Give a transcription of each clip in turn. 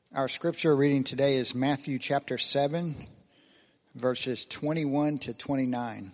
Our scripture reading today is Matthew chapter 7, verses 21 to 29.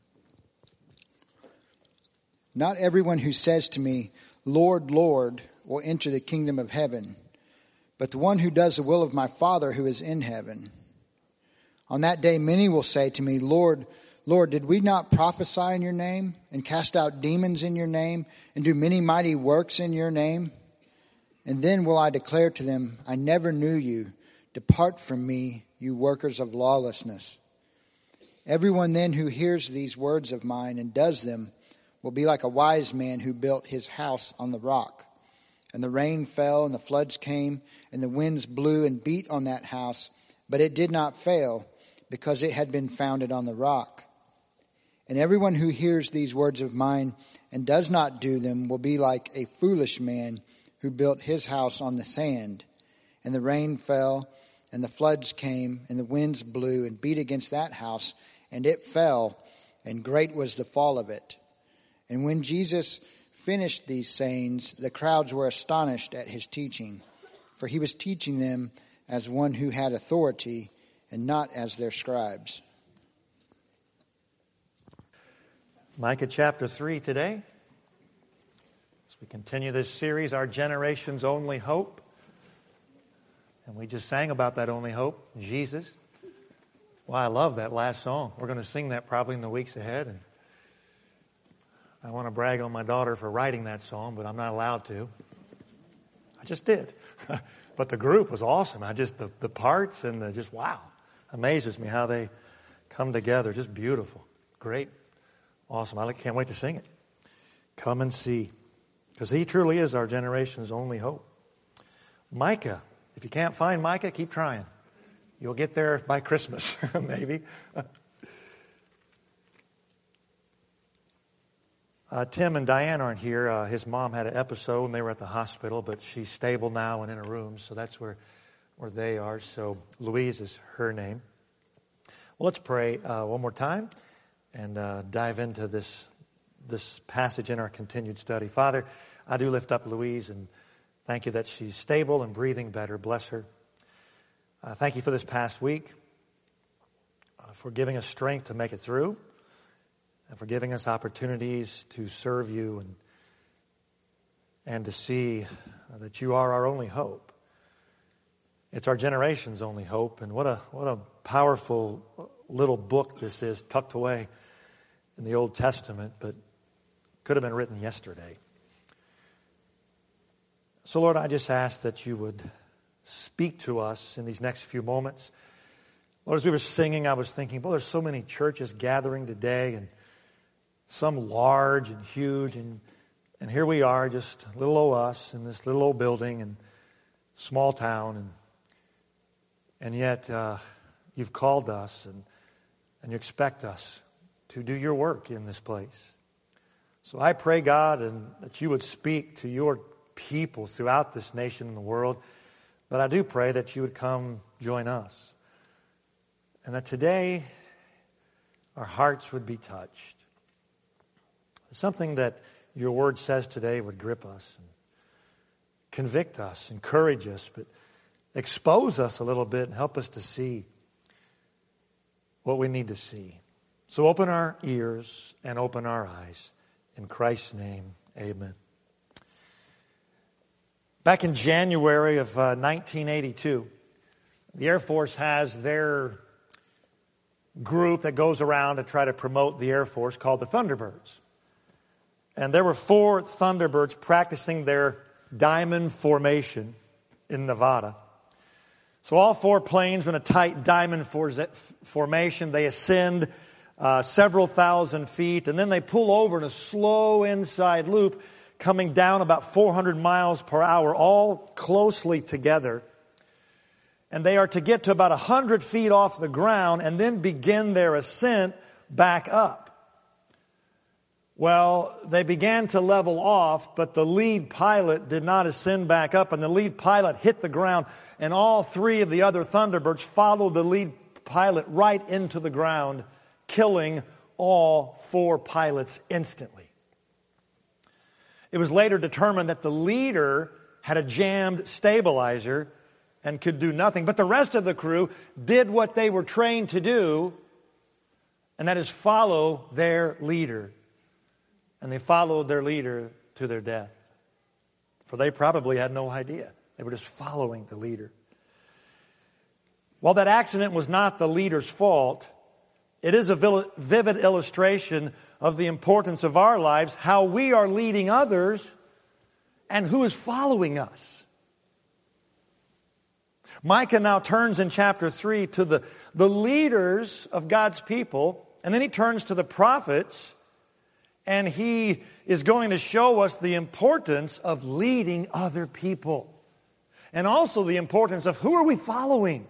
Not everyone who says to me, Lord, Lord, will enter the kingdom of heaven, but the one who does the will of my Father who is in heaven. On that day many will say to me, Lord, Lord, did we not prophesy in your name, and cast out demons in your name, and do many mighty works in your name? And then will I declare to them, I never knew you. Depart from me, you workers of lawlessness. Everyone then who hears these words of mine and does them will be like a wise man who built his house on the rock. And the rain fell, and the floods came, and the winds blew and beat on that house, but it did not fail, because it had been founded on the rock. And everyone who hears these words of mine and does not do them will be like a foolish man who built his house on the sand. And the rain fell, and the floods came, and the winds blew and beat against that house, and it fell, and great was the fall of it. And when Jesus finished these sayings, the crowds were astonished at his teaching, for he was teaching them as one who had authority, and not as their scribes. Micah chapter 3 today. As we continue this series, Our Generation's Only Hope. And we just sang about that only hope, Jesus. Well, I love that last song. We're going to sing that probably in the weeks ahead. And I want to brag on my daughter for writing that song, but I'm not allowed to. I just did. But the group was awesome. The parts and just wow. Amazes me how they come together. Just beautiful. Great. Awesome. I can't wait to sing it. Come and see. Because he truly is our generation's only hope. Micah. If you can't find Micah, keep trying. You'll get there by Christmas, maybe. Tim and Diane aren't here. His mom had an episode and they were at the hospital, but she's stable now and in a room, so that's where they are. So Louise is her name. Well, let's pray one more time and dive into this passage in our continued study. Father, I do lift up Louise and thank you that she's stable and breathing better. Bless her. Thank you for this past week, for giving us strength to make it through, and for giving us opportunities to serve you and to see that you are our only hope. It's our generation's only hope, and what a powerful little book this is, tucked away in the Old Testament, but could have been written yesterday. So, Lord, I just ask that you would speak to us in these next few moments. Lord, as we were singing, I was thinking, well, there's so many churches gathering today, and some large and huge, and here we are, just little old us in this little old building and small town, and yet you've called us, and you expect us to do your work in this place. So I pray, God, and that you would speak to your people throughout this nation and the world, but I do pray that you would come join us, and that today our hearts would be touched. Something that your word says today would grip us and convict us, encourage us, but expose us a little bit and help us to see what we need to see. So open our ears and open our eyes. In Christ's name, amen. Back in January of 1982, the Air Force has their group that goes around to try to promote the Air Force called the Thunderbirds. And there were 4 Thunderbirds practicing their diamond formation in Nevada. So all 4 planes were in a tight diamond formation. They ascend several thousand feet, and then they pull over in a slow inside loop, coming down about 400 miles per hour, all closely together. And they are to get to about 100 feet off the ground and then begin their ascent back up. Well, they began to level off, but the lead pilot did not ascend back up, and the lead pilot hit the ground, and all 3 of the other Thunderbirds followed the lead pilot right into the ground, killing all 4 pilots instantly. It was later determined that the leader had a jammed stabilizer, and could do nothing. But the rest of the crew did what they were trained to do, and that is follow their leader. And they followed their leader to their death. For they probably had no idea. They were just following the leader. While that accident was not the leader's fault, it is a vivid illustration of the importance of our lives, how we are leading others, and who is following us. Micah now turns in chapter 3 to the leaders of God's people, and then he turns to the prophets, and he is going to show us the importance of leading other people. And also the importance of who are we following.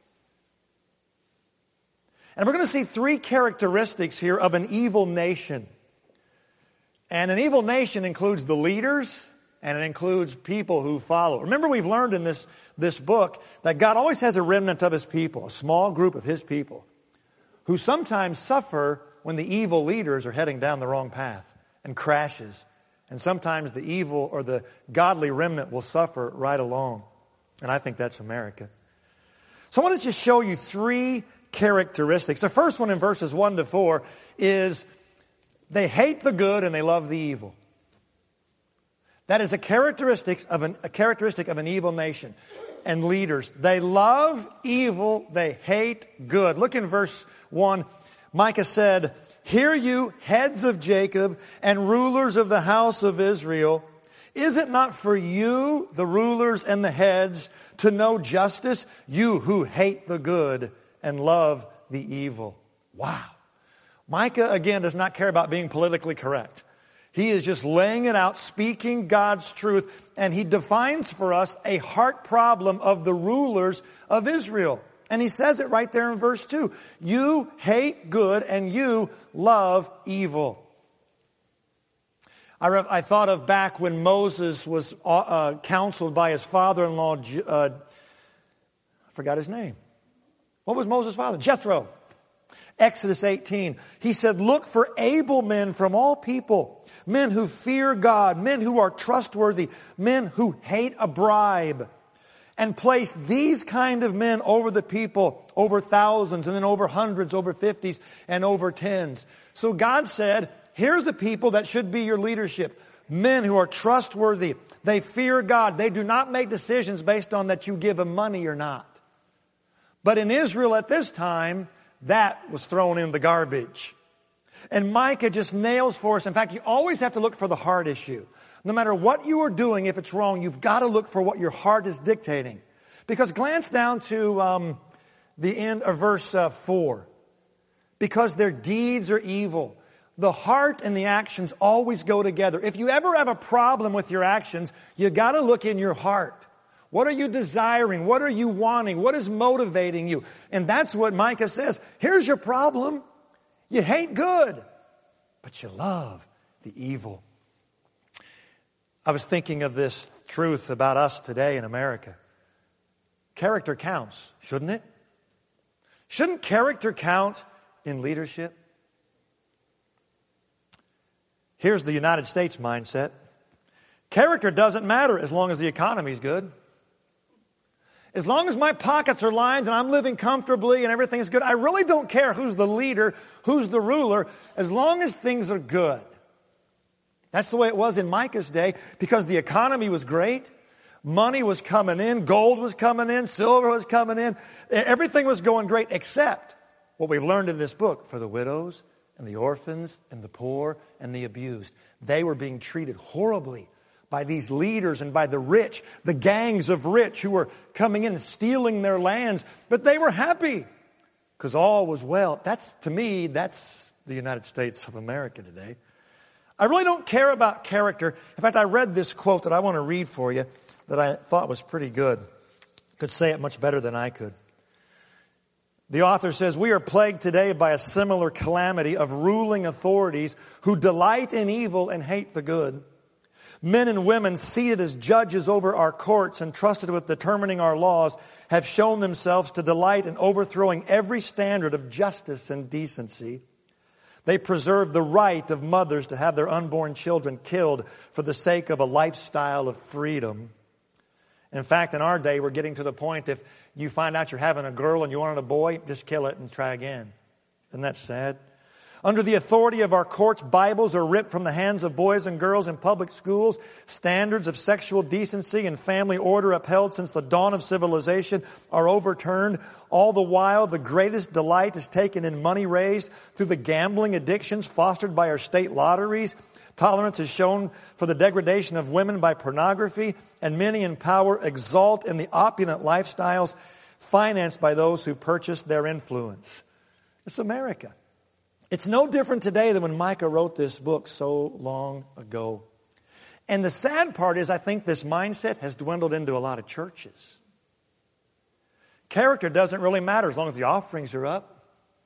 And we're going to see three characteristics here of an evil nation. And an evil nation includes the leaders, and it includes people who follow. Remember, we've learned in this book that God always has a remnant of His people, a small group of His people, who sometimes suffer when the evil leaders are heading down the wrong path and crashes. And sometimes the evil or the godly remnant will suffer right along. And I think that's America. So I want to just show you three characteristics. The first one in verses 1 to 4 is they hate the good and they love the evil. That is a characteristic of an evil nation and leaders. They love evil, they hate good. Look in verse 1. Micah said, "Hear you, heads of Jacob and rulers of the house of Israel. Is it not for you, the rulers and the heads, to know justice, you who hate the good and love the evil?" Wow. Micah, again, does not care about being politically correct. He is just laying it out, speaking God's truth, and he defines for us a heart problem of the rulers of Israel. And he says it right there in verse 2. You hate good and you love evil. I thought of back when Moses was counseled by his father-in-law, I forgot his name. What was Moses' father? Jethro. Exodus 18. He said, "Look for able men from all people, men who fear God, men who are trustworthy, men who hate a bribe, and place these kind of men over the people, over thousands, and then over hundreds, over 50s, and over 10s. So God said, here's the people that should be your leadership. Men who are trustworthy. They fear God. They do not make decisions based on that you give them money or not. But in Israel at this time, that was thrown in the garbage. And Micah just nails for us. In fact, you always have to look for the heart issue. No matter what you are doing, if it's wrong, you've got to look for what your heart is dictating. Because glance down to the end of verse 4. Because their deeds are evil. The heart and the actions always go together. If you ever have a problem with your actions, you got to look in your heart. What are you desiring? What are you wanting? What is motivating you? And that's what Micah says. Here's your problem. You hate good, but you love the evil. I was thinking of this truth about us today in America. Character counts, shouldn't it? Shouldn't character count in leadership? Here's the United States mindset. Character doesn't matter as long as the economy's good. As long as my pockets are lined and I'm living comfortably and everything is good, I really don't care who's the leader, who's the ruler, as long as things are good. That's the way it was in Micah's day, because the economy was great. Money was coming in, gold was coming in, silver was coming in. Everything was going great, except what we've learned in this book, for the widows and the orphans and the poor and the abused. They were being treated horribly by these leaders and by the rich, the gangs of rich who were coming in and stealing their lands. But they were happy because all was well. To me, that's the United States of America today. I really don't care about character. In fact, I read this quote that I want to read for you that I thought was pretty good. Could say it much better than I could. The author says, "We are plagued today by a similar calamity of ruling authorities who delight in evil and hate the good. Men and women seated as judges over our courts and trusted with determining our laws have shown themselves to delight in overthrowing every standard of justice and decency. They preserve the right of mothers to have their unborn children killed for the sake of a lifestyle of freedom. In fact, in our day, we're getting to the point if you find out you're having a girl and you wanted a boy, just kill it and try again. Isn't that sad? Under the authority of our courts, Bibles are ripped from the hands of boys and girls in public schools. Standards of sexual decency and family order upheld since the dawn of civilization are overturned. All the while, the greatest delight is taken in money raised through the gambling addictions fostered by our state lotteries. Tolerance is shown for the degradation of women by pornography, and many in power exalt in the opulent lifestyles financed by those who purchase their influence. It's America. It's no different today than when Micah wrote this book so long ago. And the sad part is I think this mindset has dwindled into a lot of churches. Character doesn't really matter as long as the offerings are up.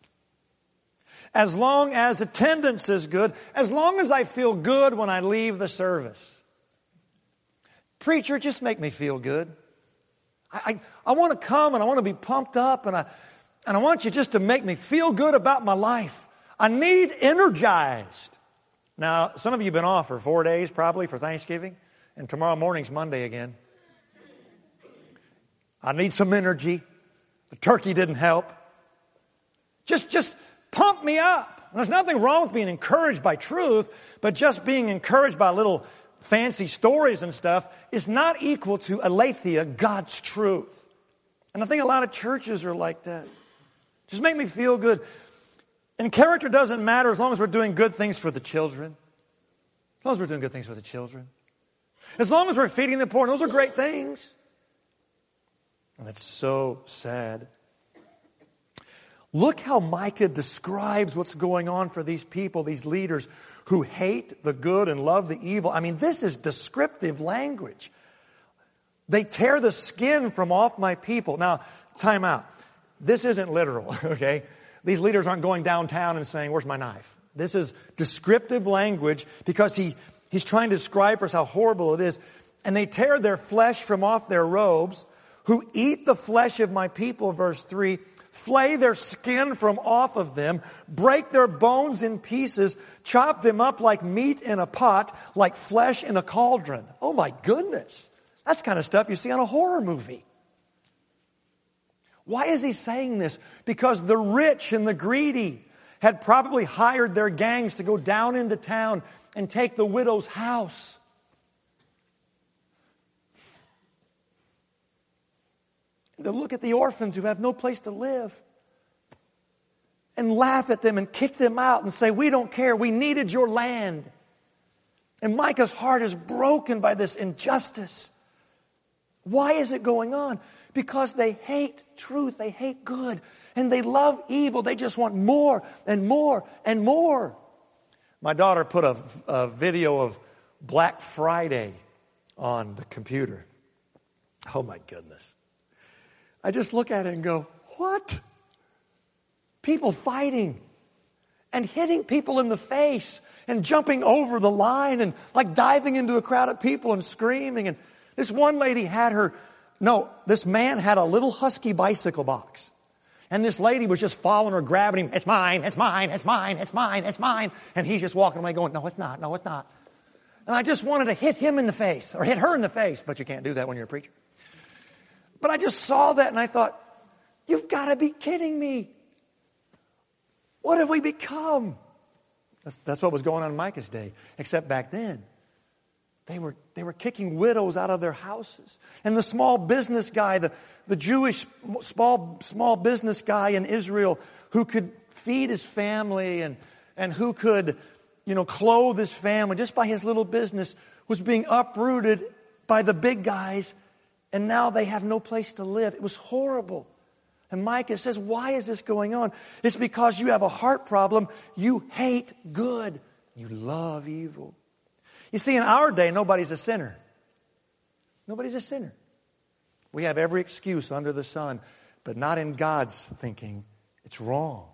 As long as attendance is good. As long as I feel good when I leave the service. Preacher, just make me feel good. I want to come and I want to be pumped up and I want you just to make me feel good about my life. I need energized. Now, some of you have been off for 4 days probably for Thanksgiving, and tomorrow morning's Monday again. I need some energy. The turkey didn't help. Just pump me up. And there's nothing wrong with being encouraged by truth, but just being encouraged by little fancy stories and stuff is not equal to aletheia, God's truth. And I think a lot of churches are like that. Just make me feel good. And character doesn't matter as long as we're doing good things for the children. As long as we're doing good things for the children. As long as we're feeding the poor. Those are great things. And it's so sad. Look how Micah describes what's going on for these people, these leaders who hate the good and love the evil. I mean, this is descriptive language. They tear the skin from off my people. Now, time out. This isn't literal, okay? These leaders aren't going downtown and saying, where's my knife? This is descriptive language because he's trying to describe for us how horrible it is. And they tear their flesh from off their robes, who eat the flesh of my people, verse 3, flay their skin from off of them, break their bones in pieces, chop them up like meat in a pot, like flesh in a cauldron. Oh my goodness. That's the kind of stuff you see on a horror movie. Why is he saying this? Because the rich and the greedy had probably hired their gangs to go down into town and take the widow's house. And to look at the orphans who have no place to live and laugh at them and kick them out and say, we don't care, we needed your land. And Micah's heart is broken by this injustice. Why is it going on? Because they hate truth, they hate good, and they love evil. They just want more and more and more. My daughter put a video of Black Friday on the computer. Oh my goodness. I just look at it and go, what? People fighting and hitting people in the face and jumping over the line and like diving into a crowd of people and screaming. And this one lady this man had a little husky bicycle box. And this lady was just following her, grabbing him. It's mine, it's mine, it's mine, it's mine, it's mine. And he's just walking away going, no, it's not, no, it's not. And I just wanted to hit him in the face or hit her in the face. But you can't do that when you're a preacher. But I just saw that and I thought, you've got to be kidding me. What have we become? That's what was going on in Micah's day. Except back then, they were kicking widows out of their houses. And the small business guy, the Jewish small business guy in Israel who could feed his family and who could, clothe his family just by his little business was being uprooted by the big guys. And now they have no place to live. It was horrible. And Micah says, why is this going on? It's because you have a heart problem. You hate good. You love evil. You see, in our day, nobody's a sinner. Nobody's a sinner. We have every excuse under the sun, but not in God's thinking. It's wrong.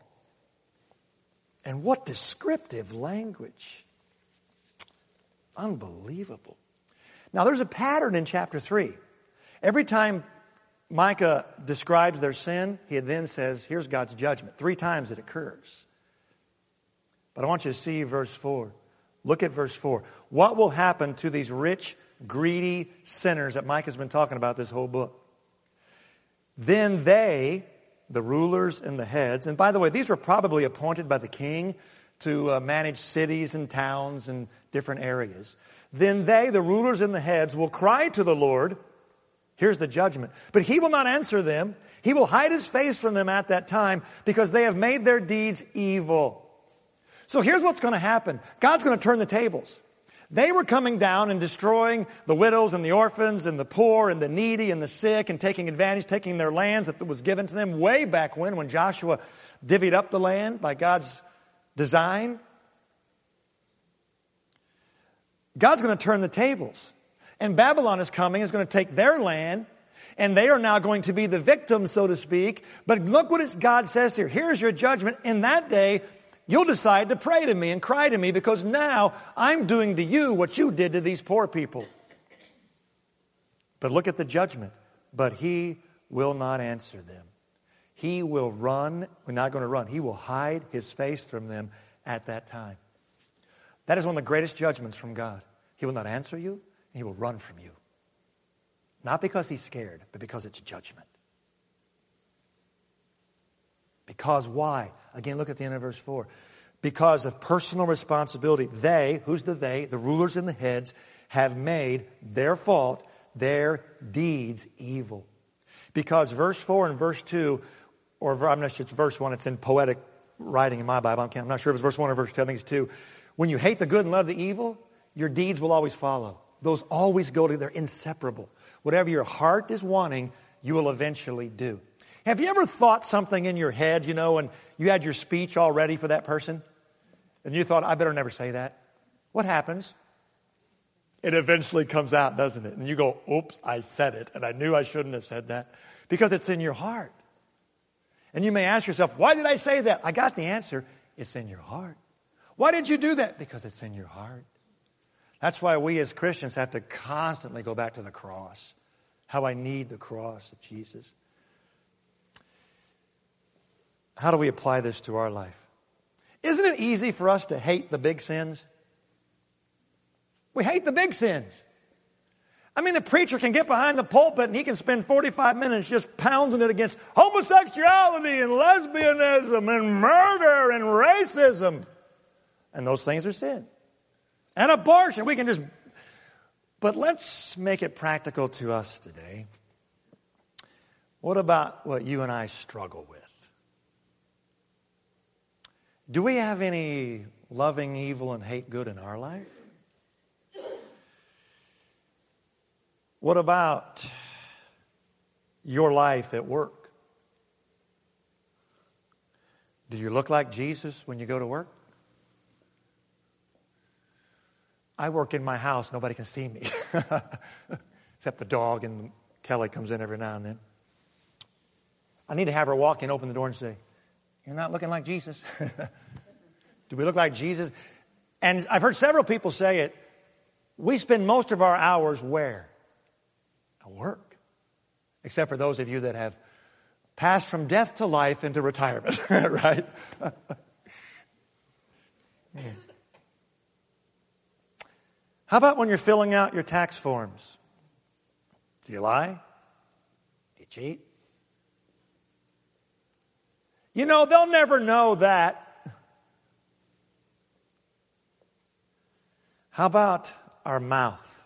And what descriptive language. Unbelievable. Now, there's a pattern in chapter 3. Every time Micah describes their sin, he then says, here's God's judgment. 3 times it occurs. But I want you to see verse 4. Look at verse 4. What will happen to these rich, greedy sinners that Mike has been talking about this whole book. Then they, the rulers and the heads, and by the way, these were probably appointed by the king to manage cities and towns and different areas. Then they, the rulers and the heads, will cry to the Lord. Here's the judgment. But he will not answer them. He will hide his face from them at that time because they have made their deeds evil. So here's what's going to happen. God's going to turn the tables. They were coming down and destroying the widows and the orphans and the poor and the needy and the sick and taking advantage, taking their lands that was given to them way back when Joshua divvied up the land by God's design. God's going to turn the tables. And Babylon is coming, is going to take their land, and they are now going to be the victims, so to speak. But look what God says here. Here's your judgment. In that day, you'll decide to pray to me and cry to me because now I'm doing to you what you did to these poor people. But look at the judgment. But he will not answer them. He will run. We're not going to run. He will hide his face from them at that time. That is one of the greatest judgments from God. He will not answer you, and he will run from you. Not because he's scared, but because it's judgment. Because why? Again, look at the end of verse 4. Because of personal responsibility, they, who's the they? The rulers and the heads have made their fault, their deeds evil. Because verse 4 and verse 2, or I'm not sure it's verse 1, it's in poetic writing in my Bible. I'm not sure if it's verse 1 or verse 2, I think it's 2. When you hate the good and love the evil, your deeds will always follow. Those always go together. They're inseparable. Whatever your heart is wanting, you will eventually do. Have you ever thought something in your head, and you had your speech all ready for that person? And you thought, I better never say that. What happens? It eventually comes out, doesn't it? And you go, oops, I said it. And I knew I shouldn't have said that. Because it's in your heart. And you may ask yourself, why did I say that? I got the answer. It's in your heart. Why did you do that? Because it's in your heart. That's why we as Christians have to constantly go back to the cross. How I need the cross of Jesus. How do we apply this to our life? Isn't it easy for us to hate the big sins? We hate the big sins. I mean, the preacher can get behind the pulpit and he can spend 45 minutes just pounding it against homosexuality and lesbianism and murder and racism. And those things are sin. And abortion. We can just... But let's make it practical to us today. What about what you and I struggle with? Do we have any loving evil and hate good in our life? What about your life at work? Do you look like Jesus when you go to work? I work in my house. Nobody can see me. Except the dog, and Kelly comes in every now and then. I need to have her walk in, open the door and say, you're not looking like Jesus. Do we look like Jesus? And I've heard several people say it. We spend most of our hours where? At work. Except for those of you that have passed from death to life into retirement. Right? How about when you're filling out your tax forms? Do you lie? Do you cheat? They'll never know that. How about our mouth?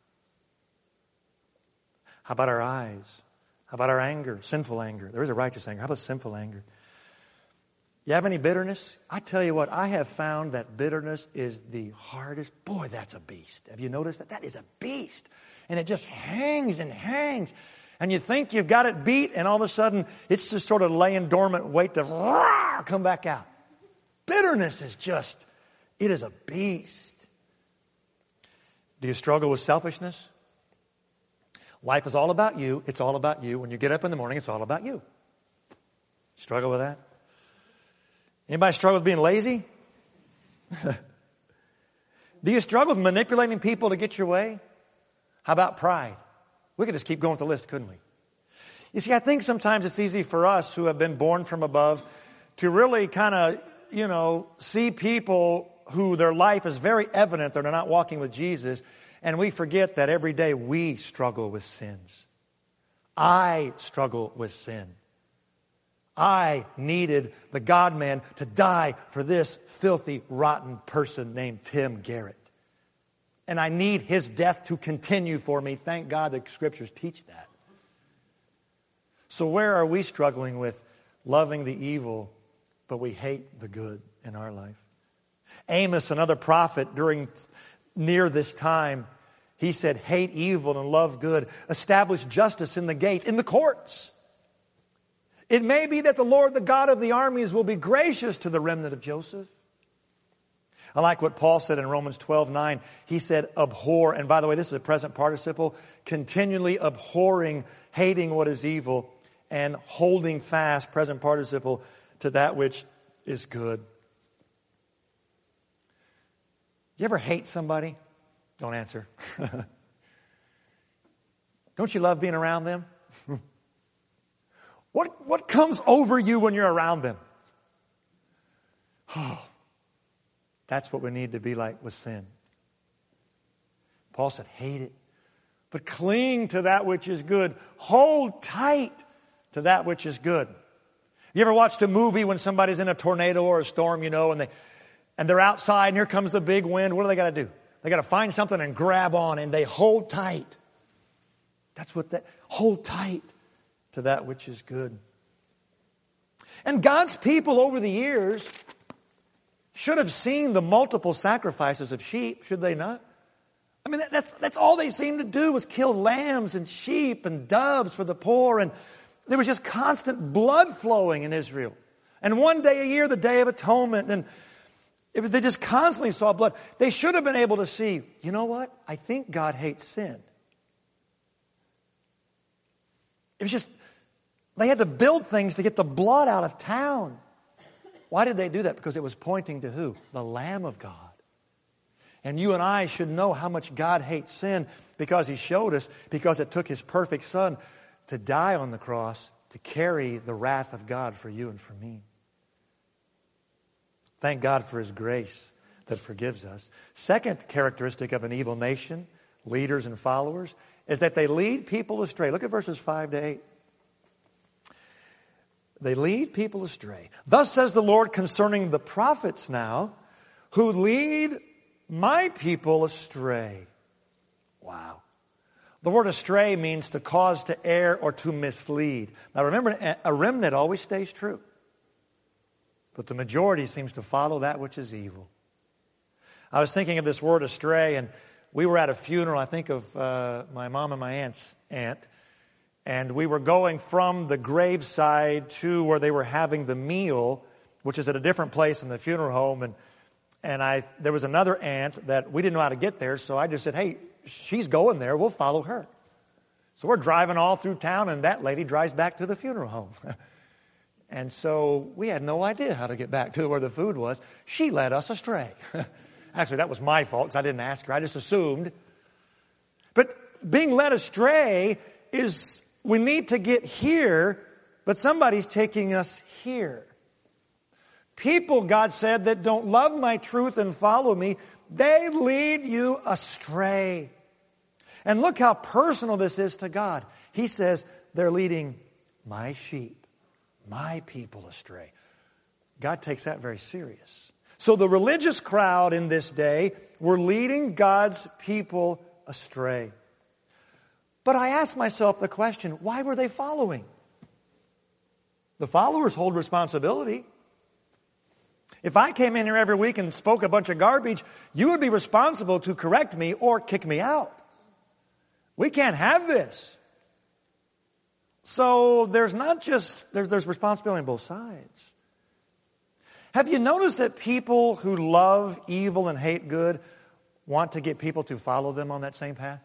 How about our eyes? How about our anger? Sinful anger. There is a righteous anger. How about sinful anger? You have any bitterness? I tell you what, I have found that bitterness is the hardest. Boy, that's a beast. Have you noticed that? That is a beast. And it just hangs and hangs. And you think you've got it beat, and all of a sudden, it's just sort of laying dormant, wait to come back out. Bitterness is just, it is a beast. Do you struggle with selfishness? Life is all about you. It's all about you. When you get up in the morning, it's all about you. Struggle with that? Anybody struggle with being lazy? Do you struggle with manipulating people to get your way? How about pride? We could just keep going with the list, couldn't we? You see, I think sometimes it's easy for us who have been born from above to really kind of, see people who their life is very evident they're not walking with Jesus, And we forget that every day we struggle with sins. I struggle with sin. I needed the God-man to die for this filthy, rotten person named Tim Garrett. And I need his death to continue for me. Thank God the Scriptures teach that. So where are we struggling with loving the evil, but we hate the good in our life? Amos, another prophet near this time, he said, hate evil and love good. Establish justice in the gate, in the courts. It may be that the Lord, the God of the armies, will be gracious to the remnant of Joseph. I like what Paul said in Romans 12:9. He said, abhor. And by the way, this is a present participle. Continually abhorring, hating what is evil, and holding fast, present participle, to that which is good. You ever hate somebody? Don't answer. Don't you love being around them? What comes over you when you're around them? Oh, that's what we need to be like with sin. Paul said, hate it, but cling to that which is good. Hold tight to that which is good. You ever watched a movie when somebody's in a tornado or a storm, and they're outside and here comes the big wind? What do they got to do? They got to find something and grab on, and they hold tight. Hold tight to that which is good. And God's people over the years should have seen the multiple sacrifices of sheep, should they not? I mean, that's all they seemed to do was kill lambs and sheep and doves for the poor, and there was just constant blood flowing in Israel. And one day a year, the Day of Atonement, and they just constantly saw blood. They should have been able to see, you know what? I think God hates sin. It was just, they had to build things to get the blood out of town. Why did they do that? Because it was pointing to who? The Lamb of God. And you and I should know how much God hates sin because He showed us, because it took His perfect Son to die on the cross to carry the wrath of God for you and for me. Thank God for His grace that forgives us. Second characteristic of an evil nation, leaders and followers, is that they lead people astray. Look at verses 5 to 8. They lead people astray. Thus says the Lord concerning the prophets now, who lead my people astray. Wow. The word astray means to cause to err or to mislead. Now remember, a remnant always stays true. But the majority seems to follow that which is evil. I was thinking of this word astray, and we were at a funeral, I think, of my mom and my aunt's aunt. And we were going from the graveside to where they were having the meal, which is at a different place in the funeral home. And there was another aunt that we didn't know how to get there, so I just said, hey, she's going there, we'll follow her. So we're driving all through town, and that lady drives back to the funeral home. And so we had no idea how to get back to where the food was. She led us astray. Actually, that was my fault because I didn't ask her. I just assumed. But being led astray is, we need to get here, but somebody's taking us here. People, God said, that don't love my truth and follow me, they lead you astray. And look how personal this is to God. He says, they're leading my sheep, my people astray. God takes that very serious. So the religious crowd in this day were leading God's people astray. But I asked myself the question, why were they following? The followers hold responsibility. If I came in here every week and spoke a bunch of garbage, you would be responsible to correct me or kick me out. We can't have this. So there's responsibility on both sides. Have you noticed that people who love evil and hate good want to get people to follow them on that same path?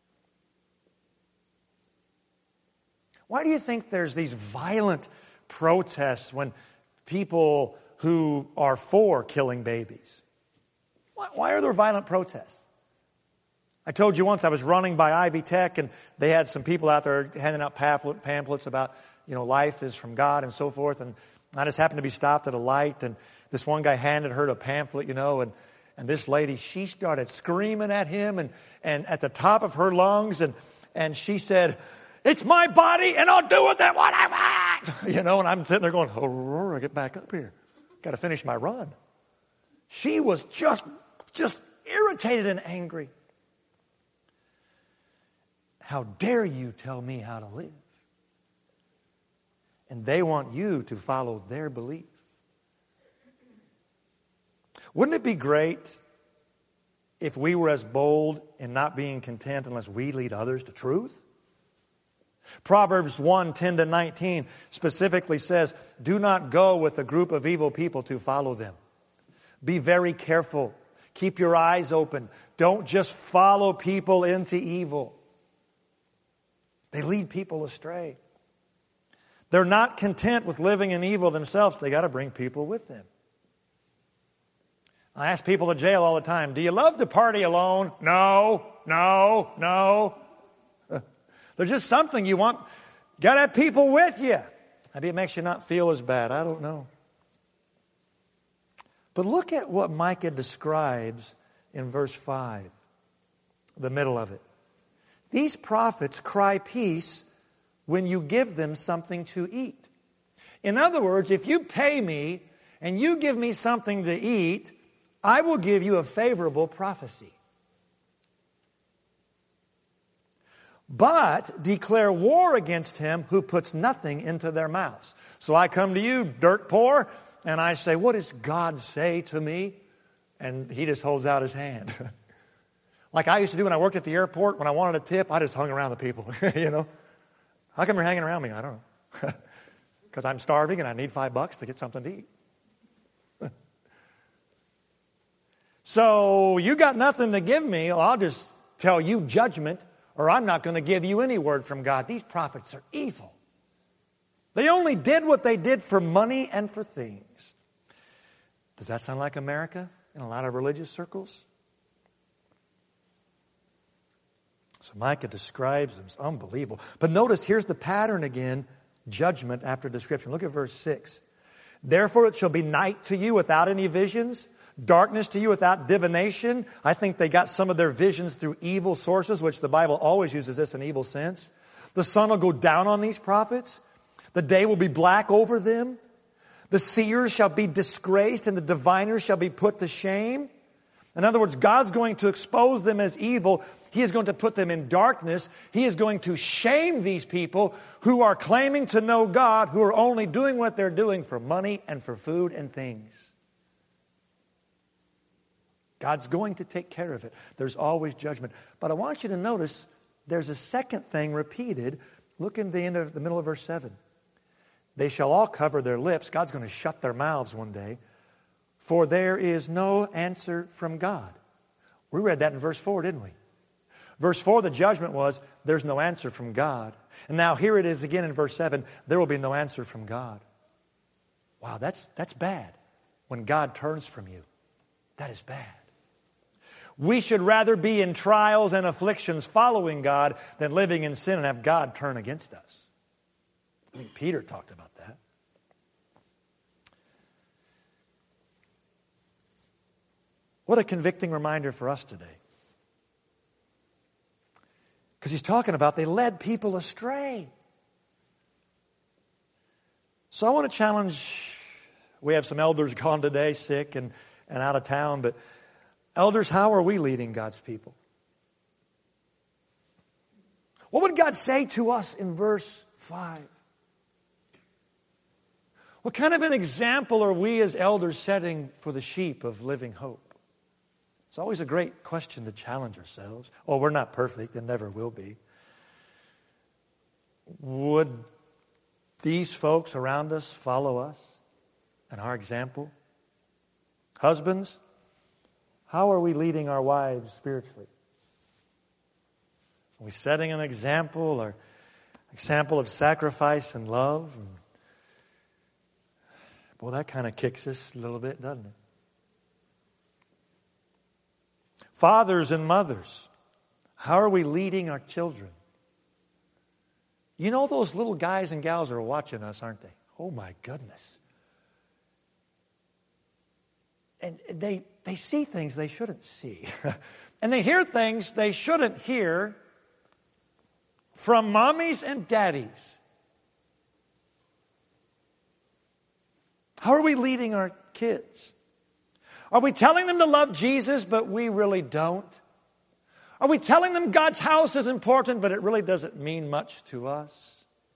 Why do you think there's these violent protests when people who are for killing babies? Why are there violent protests? I told you once I was running by Ivy Tech and they had some people out there handing out pamphlets about, life is from God and so forth. And I just happened to be stopped at a light and this one guy handed her a pamphlet, And this lady, she started screaming at him and at the top of her lungs. And she said, "It's my body and I'll do with it what I want." And I'm sitting there going, "Aurora, get back up here. Got to finish my run." She was just irritated and angry. "How dare you tell me how to live?" And they want you to follow their belief. Wouldn't it be great if we were as bold in not being content unless we lead others to truth? Proverbs 1:10-19 specifically says, "Do not go with a group of evil people to follow them. Be very careful. Keep your eyes open. Don't just follow people into evil." They lead people astray. They're not content with living in evil themselves. They got to bring people with them. I ask people in jail all the time, "Do you love to party alone?" No. There's just something you want. Got to have people with you. Maybe it makes you not feel as bad. I don't know. But look at what Micah describes in verse 5, the middle of it. These prophets cry peace when you give them something to eat. In other words, if you pay me and you give me something to eat, I will give you a favorable prophecy. But declare war against him who puts nothing into their mouths. So I come to you, dirt poor, and I say, "What does God say to me?" And he just holds out his hand. Like I used to do when I worked at the airport. When I wanted a tip, I just hung around the people, How come you're hanging around me? I don't know. Because I'm starving and I need $5 to get something to eat. So you got nothing to give me. Well, I'll just tell you judgment, or I'm not going to give you any word from God. These prophets are evil. They only did what they did for money and for things. Does that sound like America in a lot of religious circles? So Micah describes them. It's unbelievable. But notice, here's the pattern again. Judgment after description. Look at verse 6. "Therefore it shall be night to you without any visions, darkness to you without divination." I think they got some of their visions through evil sources, which the Bible always uses this in evil sense. "The sun will go down on these prophets. The day will be black over them. The seers shall be disgraced and the diviners shall be put to shame." In other words, God's going to expose them as evil. He is going to put them in darkness. He is going to shame these people who are claiming to know God, who are only doing what they're doing for money and for food and things. God's going to take care of it. There's always judgment. But I want you to notice there's a second thing repeated. Look in the middle of verse 7. "They shall all cover their lips." God's going to shut their mouths one day. "For there is no answer from God." We read that in verse 4, didn't we? Verse 4, the judgment was, there's no answer from God. And now here it is again in verse 7, there will be no answer from God. Wow, that's bad. When God turns from you, that is bad. We should rather be in trials and afflictions following God than living in sin and have God turn against us. I think Peter talked about that. What a convicting reminder for us today. Because he's talking about they led people astray. So I want to challenge, we have some elders gone today, sick and out of town, but elders, how are we leading God's people? What would God say to us in verse 5? What kind of an example are we as elders setting for the sheep of Living Hope? It's always a great question to challenge ourselves. Oh, we're not perfect and never will be. Would these folks around us follow us and our example? Husbands, how are we leading our wives spiritually? Are we setting an example or example of sacrifice and love? Well, that kind of kicks us a little bit, doesn't it? Fathers and mothers, how are we leading our children? You know those little guys and gals are watching us, aren't they? Oh my goodness. And they see things they shouldn't see. And they hear things they shouldn't hear from mommies and daddies. How are we leading our kids? Are we telling them to love Jesus, but we really don't? Are we telling them God's house is important, but it really doesn't mean much to us?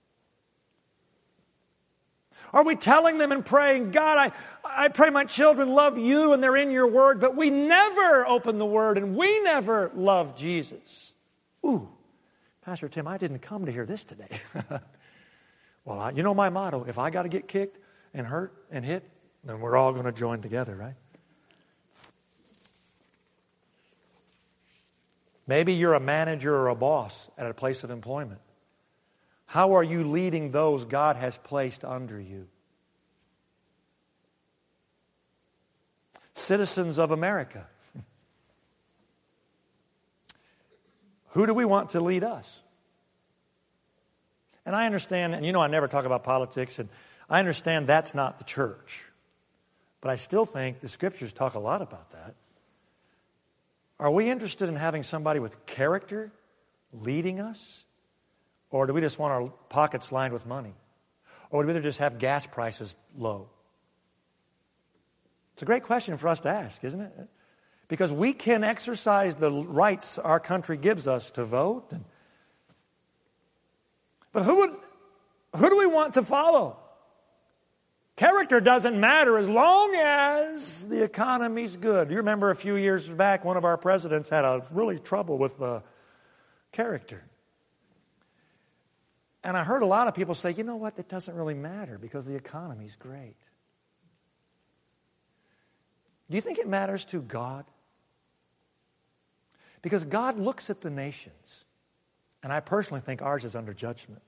Are we telling them and praying, God, I pray my children love you and they're in your word, but we never open the word and we never love Jesus? Ooh, Pastor Tim, I didn't come to hear this today. Well, you know my motto, if I got to get kicked and hurt and hit, then we're all going to join together, right? Maybe you're a manager or a boss at a place of employment. How are you leading those God has placed under you? Citizens of America. Who do we want to lead us? And I understand, and I never talk about politics, and I understand that's not the church. But I still think the Scriptures talk a lot about that. Are we interested in having somebody with character leading us? Or do we just want our pockets lined with money? Or would we rather just have gas prices low? It's a great question for us to ask, isn't it? Because we can exercise the rights our country gives us to vote. But who do we want to follow? Character doesn't matter as long as the economy's good. You remember a few years back, one of our presidents had a really trouble with character. And I heard a lot of people say, you know what, it doesn't really matter because the economy's great. Do you think it matters to God? Because God looks at the nations, and I personally think ours is under judgment.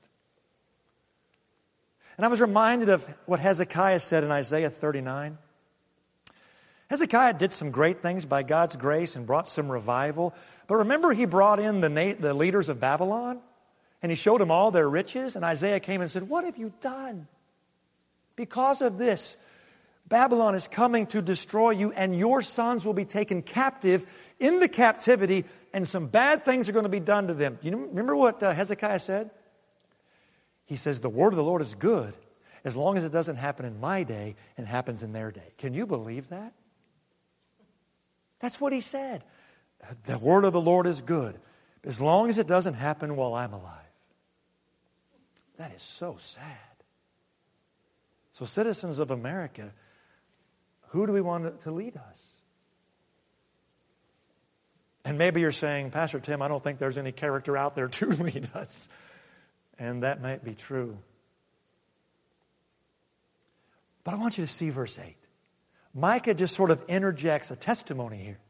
And I was reminded of what Hezekiah said in Isaiah 39. Hezekiah did some great things by God's grace and brought some revival. But remember, he brought in the leaders of Babylon? And he showed them all their riches. And Isaiah came and said, what have you done? Because of this, Babylon is coming to destroy you, and your sons will be taken captive in the captivity, and some bad things are going to be done to them. You remember what Hezekiah said? He says, the word of the Lord is good as long as it doesn't happen in my day and happens in their day. Can you believe that? That's what he said. The word of the Lord is good as long as it doesn't happen while I'm alive. That is so sad. So citizens of America, who do we want to lead us? And maybe you're saying, Pastor Tim, I don't think there's any character out there to lead us. And that might be true. But I want you to see verse 8. Micah just sort of interjects a testimony here.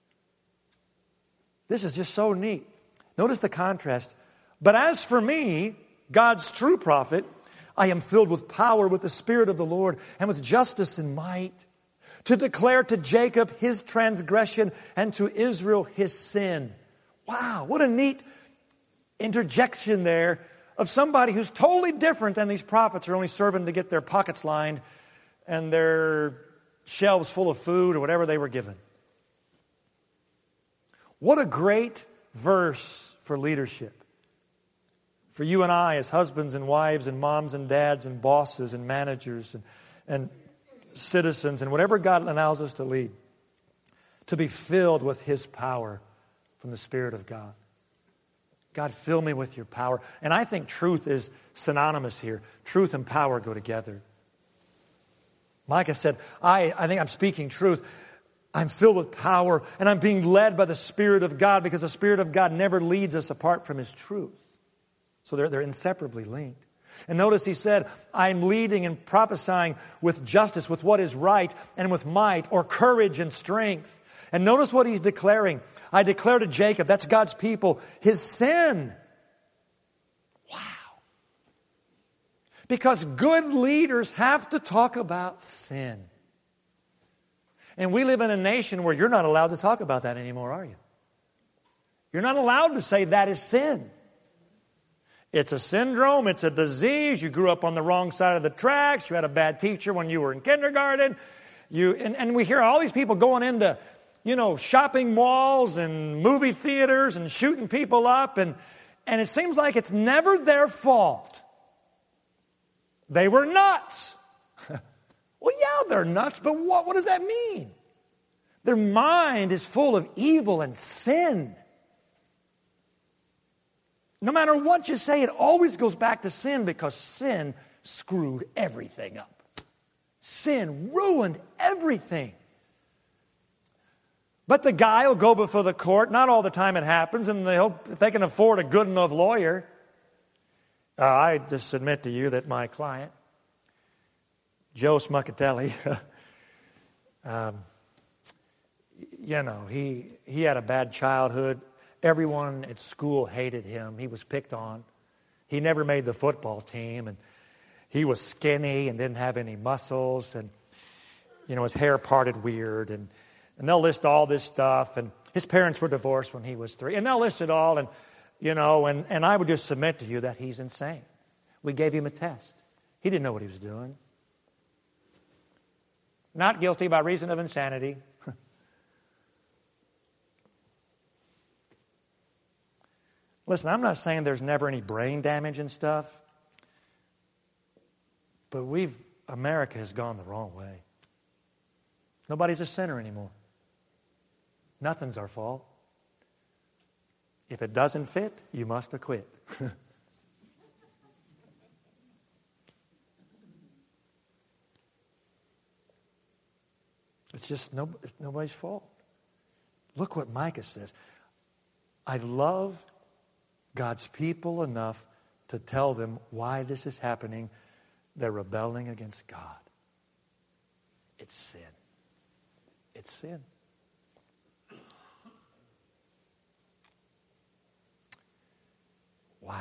This is just so neat. Notice the contrast. But as for me, God's true prophet, I am filled with power, with the Spirit of the Lord, and with justice and might, to declare to Jacob his transgression and to Israel his sin. Wow, what a neat interjection there of somebody who's totally different than these prophets who are only serving to get their pockets lined and their shelves full of food or whatever they were given. What a great verse for leadership. For you and I as husbands and wives and moms and dads and bosses and managers and citizens and whatever God allows us to lead, to be filled with His power from the Spirit of God. God, fill me with your power. And I think truth is synonymous here. Truth and power go together. Micah said, I think I'm speaking truth. I'm filled with power and I'm being led by the Spirit of God because the Spirit of God never leads us apart from His truth. So they're inseparably linked. And notice he said, I'm leading and prophesying with justice, with what is right, and with might or courage and strength. And notice what he's declaring. I declare to Jacob, that's God's people, his sin. Wow. Because good leaders have to talk about sin. And we live in a nation where you're not allowed to talk about that anymore, are you? You're not allowed to say that is sin. It's a syndrome. It's a disease. You grew up on the wrong side of the tracks. You had a bad teacher when you were in kindergarten. And we hear all these people going into, shopping malls and movie theaters and shooting people up, and it seems like it's never their fault. They were nuts. Well, yeah, they're nuts, but what does that mean? Their mind is full of evil and sin. No matter what you say, it always goes back to sin because sin screwed everything up. Sin ruined everything. But the guy will go before the court. Not all the time it happens, and if they can afford a good enough lawyer. I just submit to you that my client, Joe Smuckatelli, he had a bad childhood. Everyone at school hated him. He was picked on. He never made the football team, and he was skinny and didn't have any muscles, and his hair parted weird, and they'll list all this stuff, and his parents were divorced when he was 3, and they'll list it all, and I would just submit to you that he's insane. We gave him a test. He didn't know what he was doing. Not guilty by reason of insanity. Listen, I'm not saying there's never any brain damage and stuff, but America has gone the wrong way. Nobody's a sinner anymore. Nothing's our fault. If it doesn't fit, you must acquit. It's nobody's fault. Look what Micah says. I love God's people enough to tell them why this is happening. They're rebelling against God. It's sin. It's sin. Wow.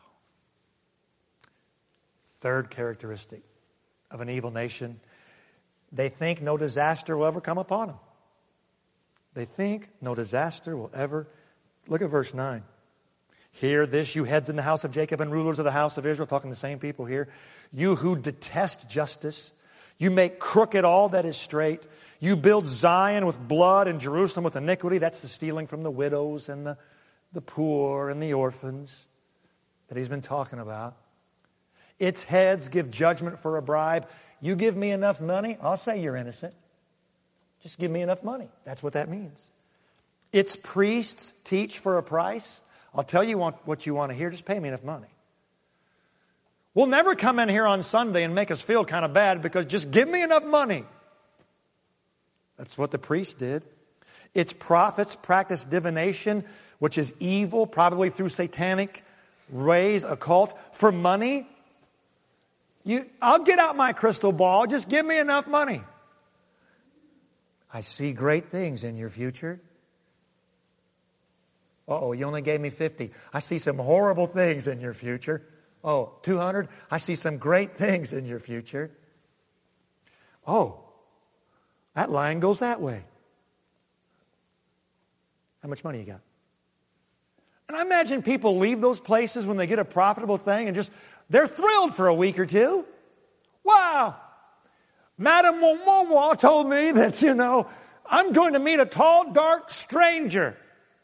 Third characteristic of an evil nation, they think no disaster will ever come upon them. They think no disaster will ever. Look at verse 9. Hear this, you heads in the house of Jacob and rulers of the house of Israel, talking to the same people here. You who detest justice, you make crooked all that is straight. You build Zion with blood and Jerusalem with iniquity. That's the stealing from the widows and the poor and the orphans that he's been talking about. Its heads give judgment for a bribe. You give me enough money, I'll say you're innocent. Just give me enough money. That's what that means. Its priests teach for a price. I'll tell you what you want to hear. Just pay me enough money. We'll never come in here on Sunday and make us feel kind of bad because just give me enough money. That's what the priests did. Its prophets practice divination, which is evil, probably through satanic ways, occult, for money. I'll get out my crystal ball. Just give me enough money. I see great things in your future. Uh-oh, you only gave me 50. I see some horrible things in your future. Oh, 200? I see some great things in your future. Oh, that line goes that way. How much money you got? And I imagine people leave those places when they get a profitable thing and they're thrilled for a week or two. Wow. Madame Momoa told me that, I'm going to meet a tall, dark stranger.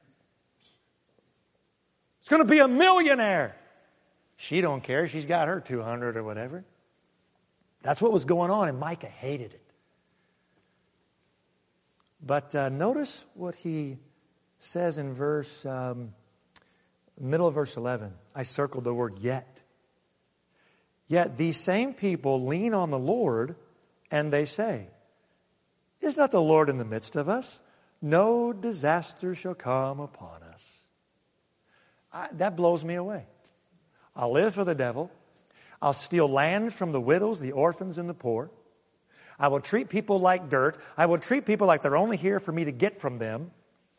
It's going to be a millionaire. She don't care. She's got her 200 or whatever. That's what was going on, and Micah hated it. But notice what he says in middle of verse 11. I circled the word yet. Yet these same people lean on the Lord, and they say, is not the Lord in the midst of us? No disaster shall come upon us. That blows me away. I'll live for the devil. I'll steal land from the widows, the orphans, and the poor. I will treat people like dirt. I will treat people like they're only here for me to get from them.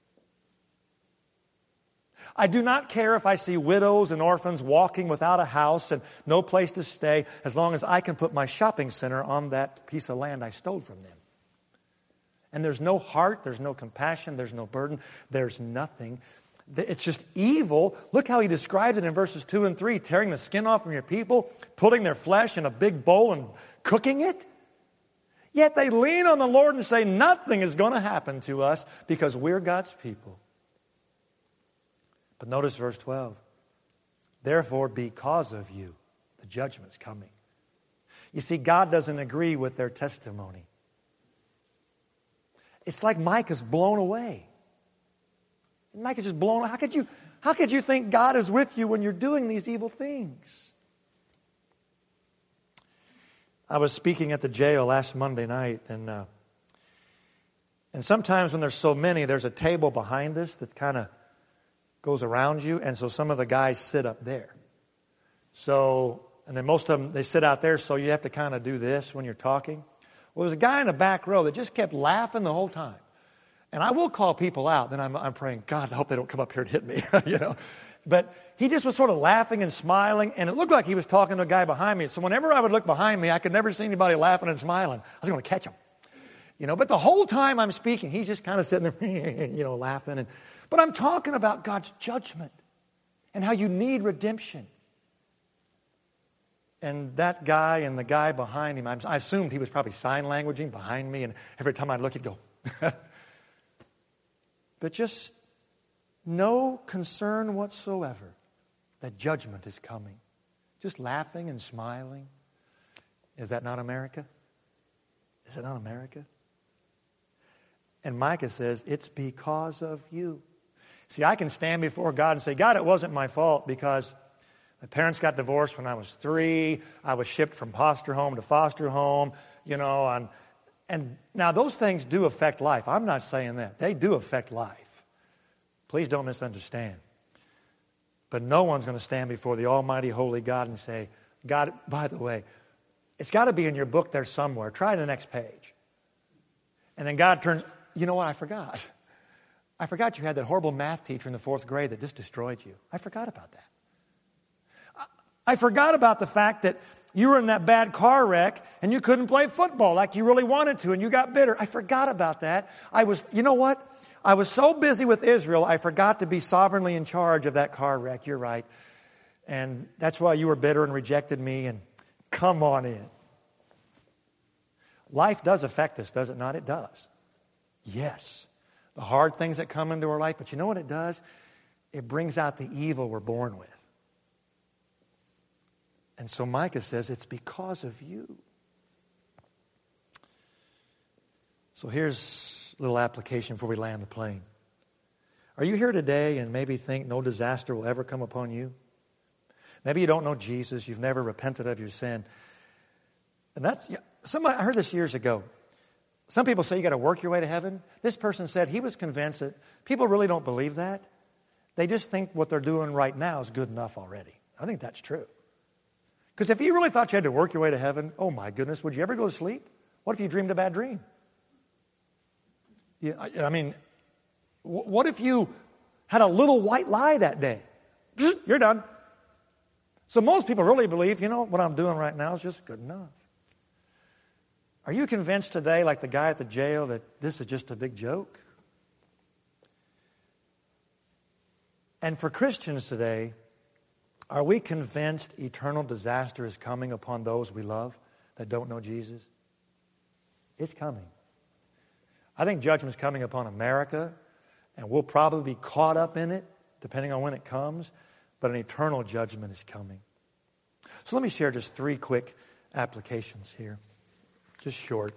I do not care if I see widows and orphans walking without a house and no place to stay, as long as I can put my shopping center on that piece of land I stole from them. And there's no heart, there's no compassion, there's no burden, there's nothing. It's just evil. Look how he described it in verses 2 and 3, tearing the skin off from your people, putting their flesh in a big bowl and cooking it. Yet they lean on the Lord and say nothing is going to happen to us because we're God's people. But notice verse 12. Therefore, because of you, the judgment's coming. You see, God doesn't agree with their testimony. It's like Micah's blown away. Micah's just blown away. How could you think God is with you when you're doing these evil things? I was speaking at the jail last Monday night, and sometimes when there's so many, there's a table behind us that kind of goes around you, and so some of the guys sit up there. So, and then most of them, they sit out there, so you have to kind of do this when you're talking. Well, there's a guy in the back row that just kept laughing the whole time. And I will call people out, then I'm praying, God, I hope they don't come up here and hit me, you know. But he just was sort of laughing and smiling, and it looked like he was talking to a guy behind me. So whenever I would look behind me, I could never see anybody laughing and smiling. I was going to catch him. You know, but the whole time I'm speaking, he's just kind of sitting there, you know, laughing. But I'm talking about God's judgment and how you need redemption. And that guy and the guy behind him, I assumed he was probably sign languaging behind me, and every time I'd look, he'd go. But just no concern whatsoever that judgment is coming. Just laughing and smiling. Is that not America? Is it not America? And Micah says, it's because of you. See, I can stand before God and say, God, it wasn't my fault because my parents got divorced when I was 3. I was shipped from foster home to foster home, you know, and now those things do affect life. I'm not saying that. They do affect life. Please don't misunderstand. But no one's going to stand before the almighty, holy God and say, God, by the way, it's got to be in your book there somewhere. Try the next page. And then God turns, you know what, I forgot. I forgot you had that horrible math teacher in the 4th grade that just destroyed you. I forgot about that. I forgot about the fact that you were in that bad car wreck and you couldn't play football like you really wanted to and you got bitter. I forgot about that. You know what? I was so busy with Israel, I forgot to be sovereignly in charge of that car wreck. You're right. And that's why you were bitter and rejected me, and come on in. Life does affect us, does it not? It does. Yes. The hard things that come into our life, but you know what it does? It brings out the evil we're born with. And so Micah says, it's because of you. So here's a little application before we land the plane. Are you here today and maybe think no disaster will ever come upon you? Maybe you don't know Jesus. You've never repented of your sin. And I heard this years ago. Some people say you got to work your way to heaven. This person said he was convinced that people really don't believe that. They just think what they're doing right now is good enough already. I think that's true. Because if you really thought you had to work your way to heaven, oh my goodness, would you ever go to sleep? What if you dreamed a bad dream? I mean, what if you had a little white lie that day? You're done. So most people really believe, what I'm doing right now is just good enough. Are you convinced today, like the guy at the jail, that this is just a big joke? And for Christians today, are we convinced eternal disaster is coming upon those we love that don't know Jesus? It's coming. I think judgment's coming upon America, and we'll probably be caught up in it, depending on when it comes, but an eternal judgment is coming. So let me share just 3 quick applications here. Just short.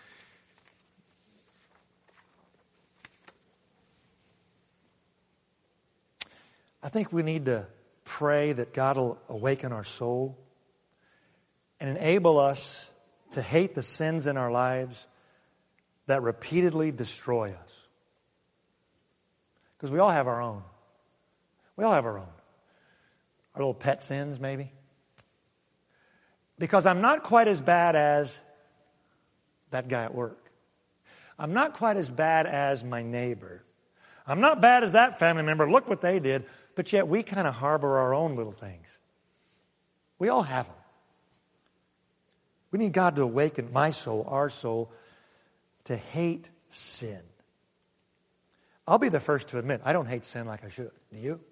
I think we need to pray that God will awaken our soul and enable us to hate the sins in our lives that repeatedly destroy us. Because we all have our own. We all have our own. Our little pet sins, maybe. Because I'm not quite as bad as that guy at work. I'm not quite as bad as my neighbor. I'm not bad as that family member. Look what they did. But yet we kind of harbor our own little things. We all have them. We need God to awaken my soul, our soul, to hate sin. I'll be the first to admit, I don't hate sin like I should. Do you?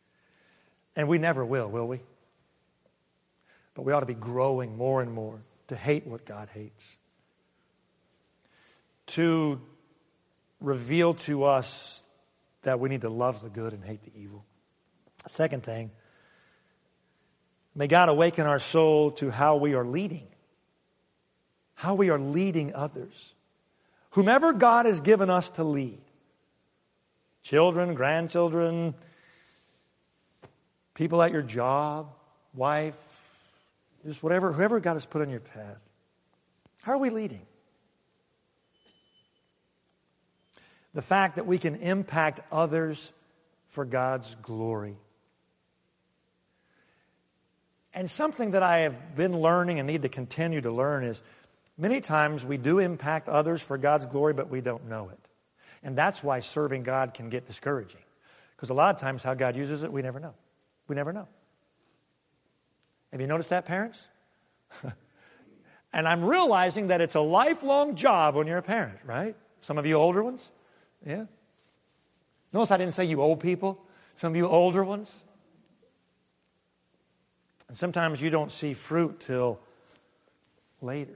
And we never will we? But we ought to be growing more and more to hate what God hates, to reveal to us that we need to love the good and hate the evil. Second thing, may God awaken our soul to how we are leading others. Whomever God has given us to lead, children, grandchildren, people at your job, wife, just whoever God has put on your path. How are we leading? The fact that we can impact others for God's glory. And something that I have been learning and need to continue to learn is many times we do impact others for God's glory, but we don't know it. And that's why serving God can get discouraging. Because a lot of times how God uses it, we never know. We never know. Have you noticed that, parents? And I'm realizing that it's a lifelong job when you're a parent, right? Some of you older ones? Yeah. Notice I didn't say you old people. Some of you older ones. And sometimes you don't see fruit till later.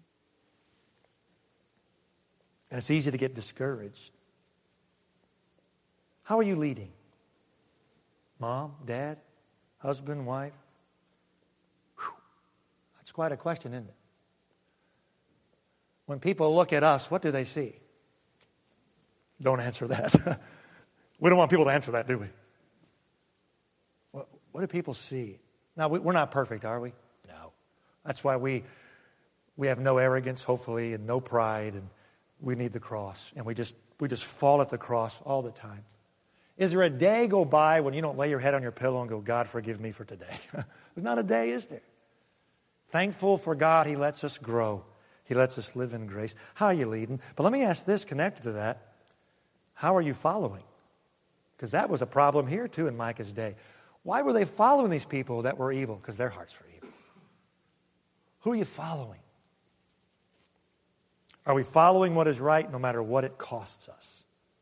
And it's easy to get discouraged. How are you leading? Mom, dad, husband, wife? Whew. That's quite a question, isn't it? When people look at us, what do they see? Don't answer that. We don't want people to answer that, do we? What do people see? Now, we're not perfect, are we? No. That's why we have no arrogance, hopefully, and no pride, and we need the cross. And we just fall at the cross all the time. Is there a day go by when you don't lay your head on your pillow and go, God, forgive me for today? There's not a day, is there? Thankful for God, He lets us grow. He lets us live in grace. How are you leading? But let me ask this connected to that. How are you following? Because that was a problem here, too, in Micah's day. Why were they following these people that were evil? Because their hearts were evil. Who are you following? Are we following what is right no matter what it costs us?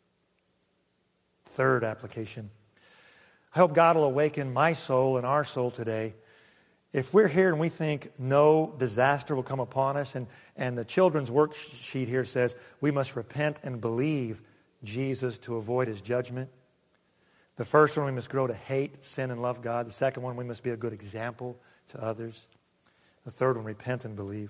Third application. I hope God will awaken my soul and our soul today. If we're here and we think no disaster will come upon us, and the children's worksheet here says we must repent and believe Jesus to avoid His judgment. The first one, we must grow to hate sin and love God. The second one, we must be a good example to others. The third one, repent and believe.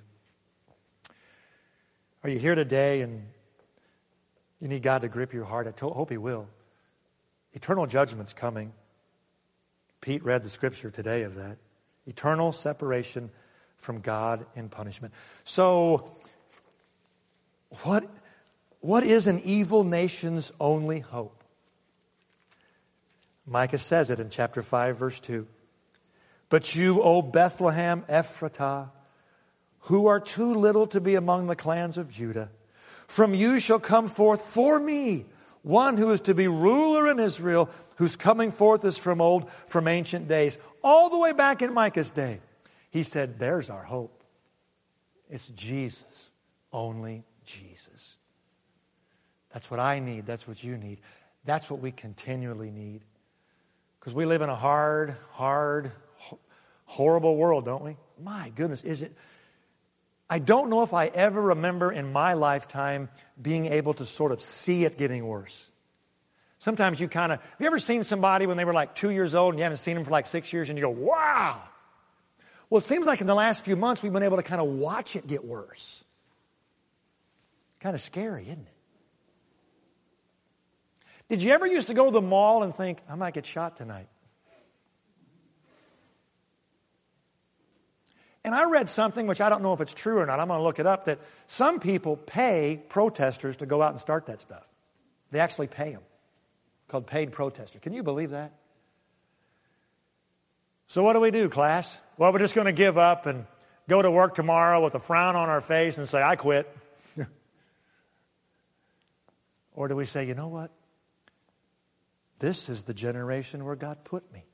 Are you here today and you need God to grip your heart? I hope He will. Eternal judgment's coming. Pete read the scripture today of that. Eternal separation from God in punishment. So, what is an evil nation's only hope? Micah says it in chapter 5, verse 2. But you, O Bethlehem Ephratah, who are too little to be among the clans of Judah, from you shall come forth for me one who is to be ruler in Israel, whose coming forth is from old, from ancient days. All the way back in Micah's day, he said, there's our hope. It's Jesus, only Jesus. That's what I need. That's what you need. That's what we continually need. Because we live in a hard, horrible world, don't we? My goodness, is it? I don't know if I ever remember in my lifetime being able to sort of see it getting worse. Sometimes you have you ever seen somebody when they were like 2 years old and you haven't seen them for like 6 years and you go, wow. Well, it seems like in the last few months we've been able to kind of watch it get worse. Kind of scary, isn't it? Did you ever used to go to the mall and think, I might get shot tonight? And I read something, which I don't know if it's true or not, I'm going to look it up, that some people pay protesters to go out and start that stuff. They actually pay them. Called paid protester. Can you believe that? So what do we do, class? Well, we're just going to give up and go to work tomorrow with a frown on our face and say, I quit. Or do we say, you know what? This is the generation where God put me.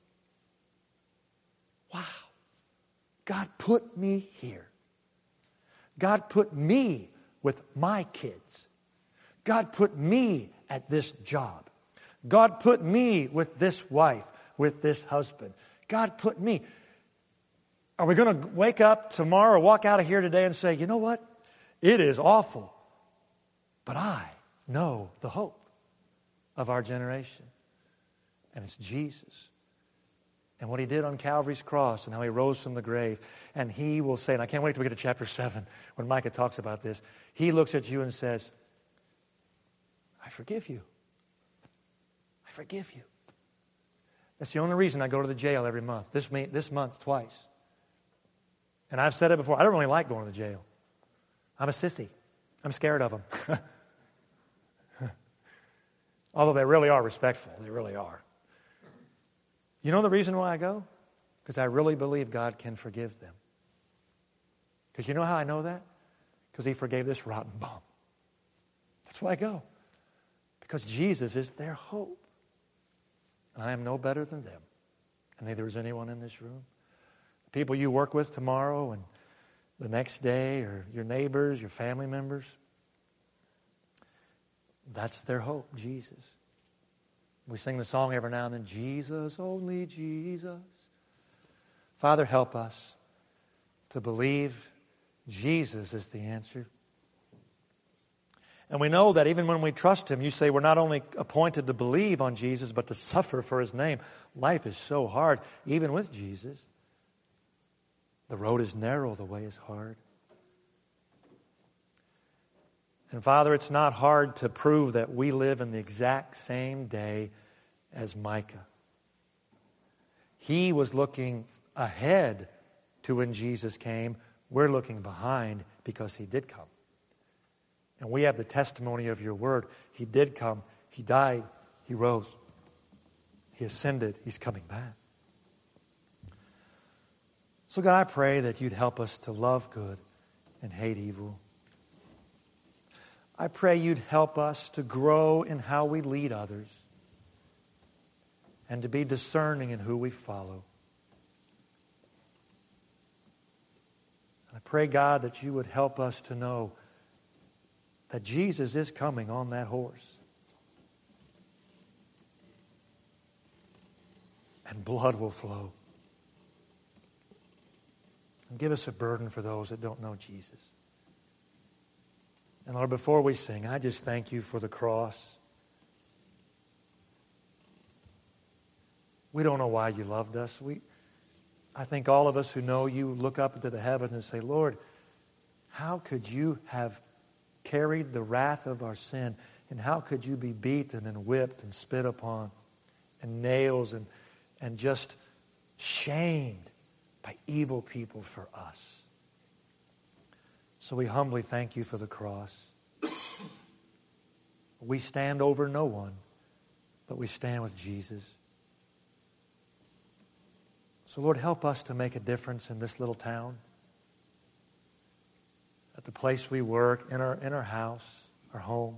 Wow. God put me here. God put me with my kids. God put me at this job. God put me with this wife, with this husband. God put me. Are we going to wake up tomorrow or walk out of here today and say, you know what? It is awful, but I know the hope of our generation. And it's Jesus. And what He did on Calvary's cross and how He rose from the grave. And He will say, and I can't wait till we get to chapter 7 when Micah talks about this. He looks at you and says, I forgive you. I forgive you. That's the only reason I go to the jail every month. This month, twice. And I've said it before, I don't really like going to the jail. I'm a sissy. I'm scared of them. Although they really are respectful. They really are. You know the reason why I go? Because I really believe God can forgive them. Because you know how I know that? Because He forgave this rotten bum. That's why I go. Because Jesus is their hope. And I am no better than them. And neither is anyone in this room. The people you work with tomorrow and the next day, or your neighbors, your family members, that's their hope, Jesus. We sing the song every now and then, Jesus, only Jesus. Father, help us to believe Jesus is the answer. And we know that even when we trust Him, you say we're not only appointed to believe on Jesus, but to suffer for His name. Life is so hard, even with Jesus. The road is narrow, the way is hard. And Father, it's not hard to prove that we live in the exact same day as Micah. He was looking ahead to when Jesus came. We're looking behind because He did come. And we have the testimony of your word. He did come. He died. He rose. He ascended. He's coming back. So God, I pray that you'd help us to love good and hate evil. I pray you'd help us to grow in how we lead others and to be discerning in who we follow. And I pray, God, that you would help us to know that Jesus is coming on that horse. And blood will flow. And give us a burden for those that don't know Jesus. And Lord, before we sing, I just thank you for the cross. We don't know why you loved us. I think all of us who know you look up into the heavens and say, Lord, how could you have carried the wrath of our sin? And how could you be beaten and whipped and spit upon and nails and just shamed by evil people for us? So we humbly thank you for the cross. We stand over no one, but we stand with Jesus. So Lord, help us to make a difference in this little town, at the place we work, in our house, our home.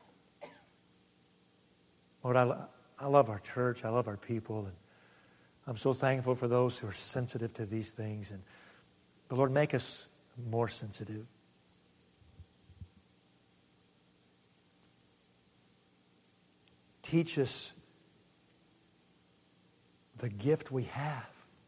Lord, I love our church. I love our people. And I'm so thankful for those who are sensitive to these things. But Lord, make us more sensitive. Teach us the gift we have.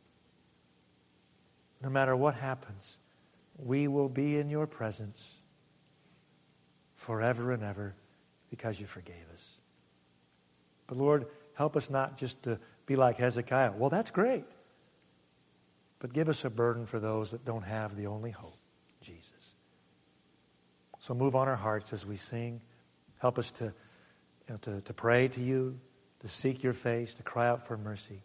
No matter what happens, we will be in your presence forever and ever because you forgave us. But Lord, help us not just to be like Hezekiah. Well, that's great. But give us a burden for those that don't have the only hope, Jesus. So move on our hearts as we sing. Help us to pray to you, to seek your face, to cry out for mercy.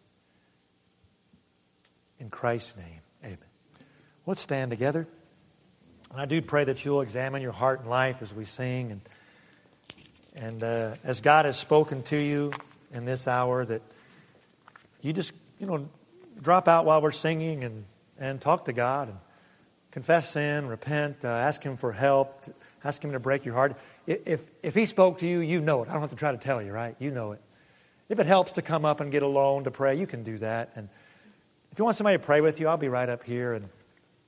In Christ's name, amen. Let's stand together. And I do pray that you'll examine your heart and life as we sing. And as God has spoken to you in this hour, that you just, drop out while we're singing and talk to God and confess sin, repent, ask Him for help, ask Him to break your heart. If He spoke to you, you know it. I don't have to try to tell you, right? You know it. If it helps to come up and get alone to pray, you can do that. And if you want somebody to pray with you, I'll be right up here. And